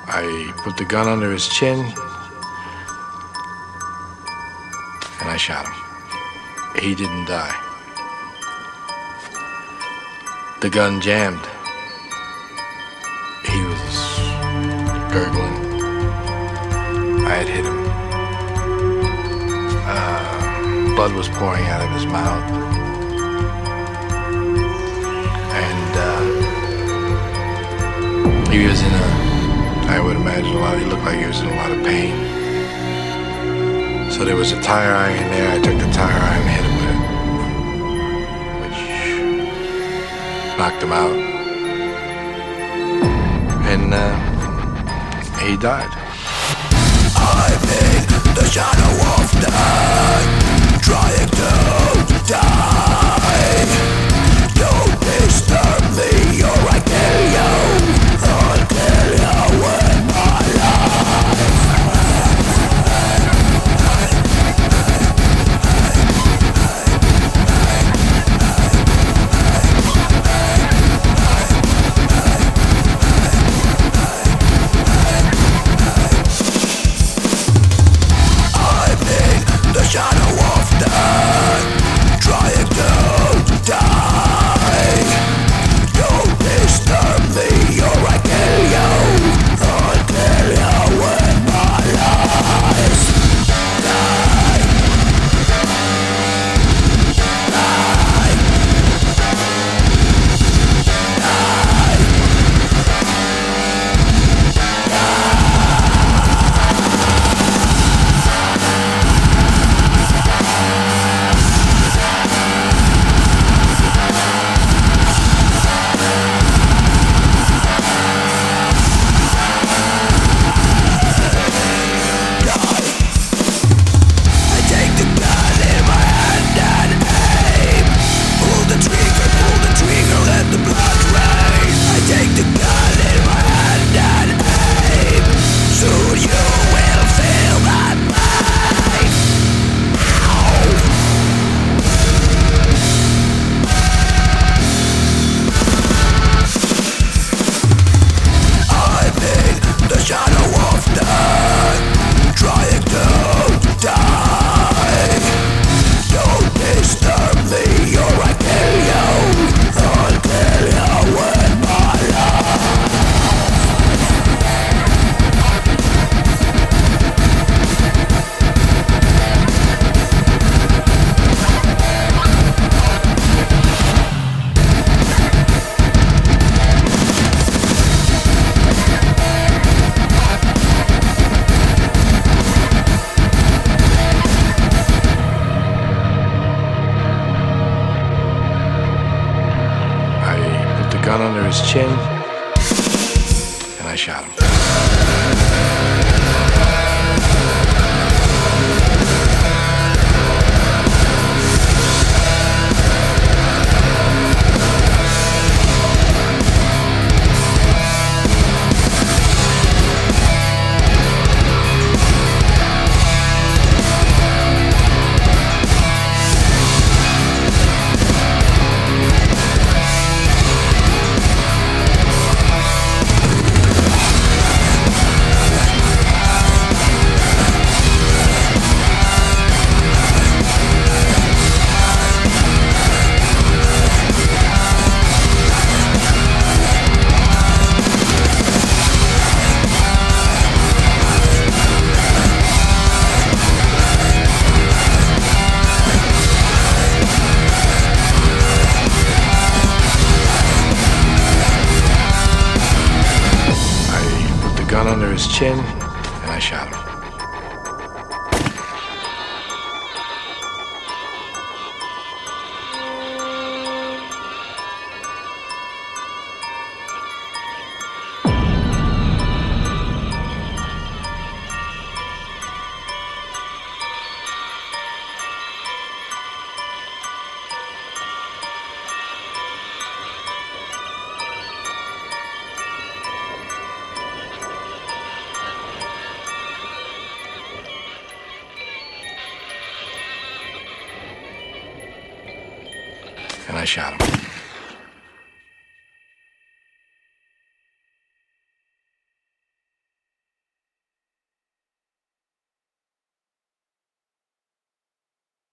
I put the gun under his chin and I shot him. He didn't die. The gun jammed. He was gurgling. I had hit him. Blood was pouring out of his mouth. And he was in I would imagine he looked like he was in a lot of pain. So there was a tire iron there. I took the tire iron and hit him with it, which knocked him out. And he died. I'm in the shadow of death, trying to die. Don't disturb me or I kill you. I'll kill you with my life. I'm in the shadow of death, trying to die. Don't disturb me or I kill you. I'll kill you with my lies. Die. Die. I take the gun in my hand and aim. Pull the trigger, let the blood rain. I take the gun in my hand and aim. Soon you will feel that pain. Ow. I'm in the shadow of death, trying to die. Don't disturb me or I kill you. I'll kill you with my life. I put the gun under his chin and I shot him. Gun under his chin, and I shot him. And I shot him.